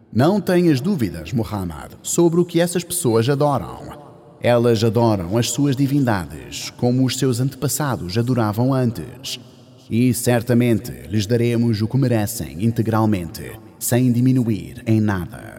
Não tenhas dúvidas, Muhammad, sobre o que essas pessoas adoram. Elas adoram as suas divindades, como os seus antepassados adoravam antes. E certamente lhes daremos o que merecem integralmente, sem diminuir em nada.